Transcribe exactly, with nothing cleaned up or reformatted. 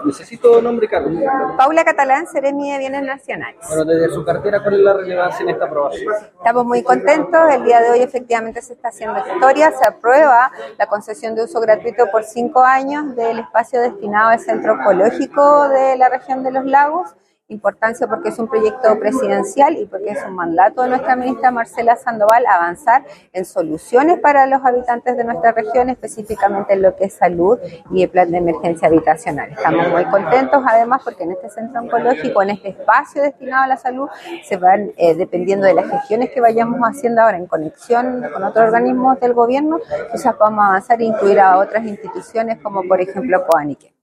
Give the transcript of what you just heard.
Necesito nombre y cargo. Paula Catalán, Seremi de Bienes Nacionales. Bueno, desde su cartera, ¿cuál es la relevancia en esta aprobación? Estamos muy contentos. El día de hoy efectivamente se está haciendo historia. Se aprueba la concesión de uso gratuito por cinco años del espacio destinado al Centro Oncológico de la región de los Lagos. Importancia porque es un proyecto presidencial y porque es un mandato de nuestra ministra Marcela Sandoval avanzar en soluciones para los habitantes de nuestra región, específicamente en lo que es salud y el plan de emergencia habitacional. Estamos muy contentos además porque en este centro oncológico, en este espacio destinado a la salud, se van, eh, dependiendo de las gestiones que vayamos haciendo ahora en conexión con otros organismos del gobierno, quizás podamos avanzar e incluir a otras instituciones como por ejemplo Coanique.